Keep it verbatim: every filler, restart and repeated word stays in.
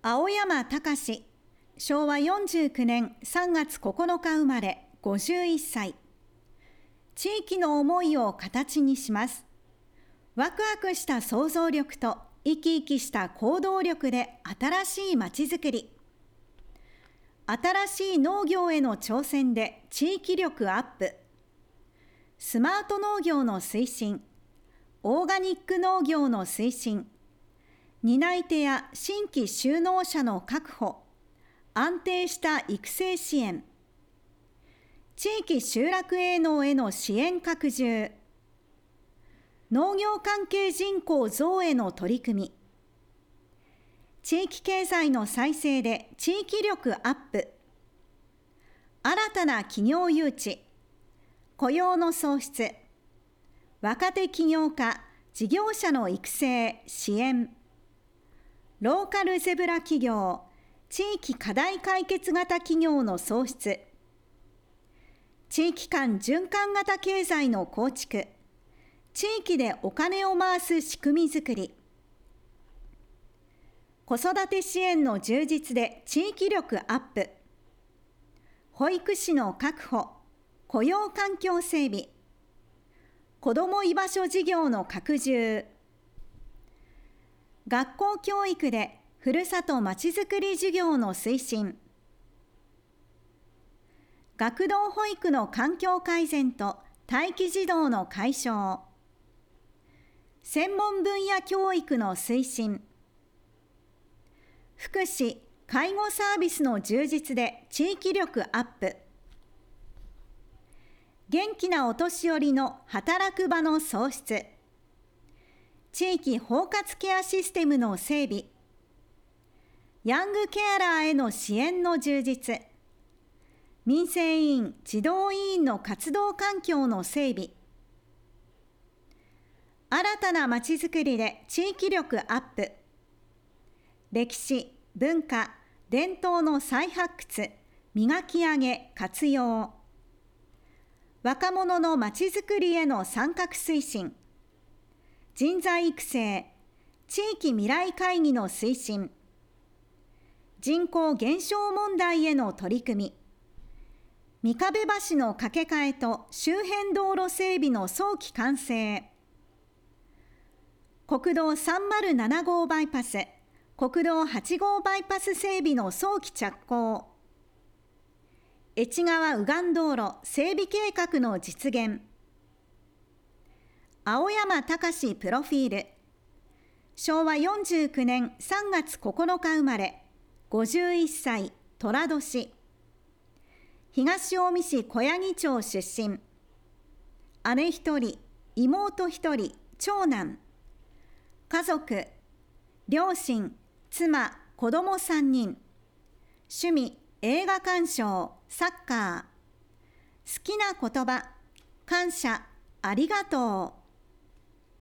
青山隆、しょうわよんじゅうきゅうねんさんがつここのか生まれ、ごじゅういっさい。地域の思いを形にします。ワクワクした想像力と生き生きした行動力で新しいまちづくり。新しい農業への挑戦で地域力アップ。スマート農業の推進。オーガニック農業の推進。担い手や新規就農者の確保。安定した育成支援。地域集落営農への支援拡充。農業関係人口増への取り組み。地域経済の再生で地域力アップ。新たな企業誘致。雇用の創出。若手起業家、事業者の育成、支援。ローカルゼブラ企業、地域課題解決型企業の創出。地域間循環型経済の構築。地域でお金を回す仕組みづくり。子育て支援の充実で地域力アップ。保育士の確保、雇用環境整備。子ども居場所事業の拡充。学校教育でふるさとまちづくり事業の推進。学童保育の環境改善と待機児童の解消。専門分野教育の推進。福祉・介護サービスの充実で地域力アップ。元気なお年寄りの働く場の創出。地域包括ケアシステムの整備。ヤングケアラーへの支援の充実。民生委員・児童委員の活動環境の整備。新たなまちづくりで地域力アップ。歴史、文化、伝統の再発掘、磨き上げ、活用。若者のまちづくりへの参画推進。人材育成、地域未来会議の推進。人口減少問題への取り組み。三壁橋の架け替えと周辺道路整備の早期完成。国道さんまるななごうバイパス、国道はちごうバイパス整備の早期着工。越川右岸道路整備計画の実現。青山隆プロフィール。しょうわよんじゅうきゅうねんさんがつここのか生まれ、ごじゅういっさい、寅年。東近江市小八木町出身。姉一人、妹一人、長男。家族、両親、妻、子供さんにん。趣味、映画鑑賞、サッカー。好きな言葉、感謝、ありがとう。